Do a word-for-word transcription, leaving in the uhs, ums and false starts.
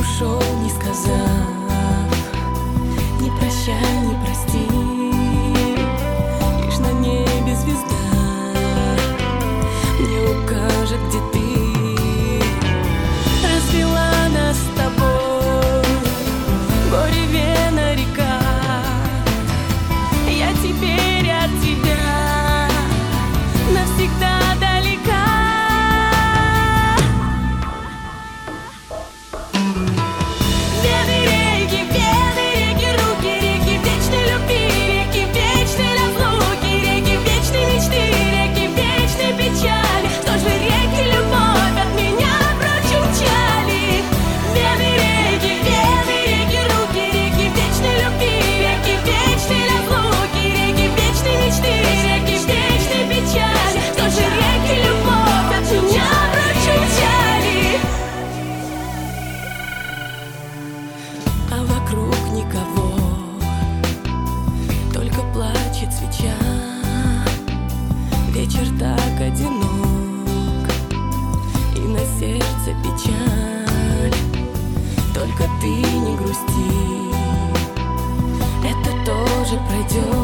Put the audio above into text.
ушел, не сказав ни прощай, ни прости. Лишь на небе звезда мне укажет, где ты. Развела нас с тобой буревена река. Я теперь от тебя навсегда далека. Никого, только плачет свеча. Вечер так одинок, и на сердце печаль. Только ты не грусти, это тоже пройдет.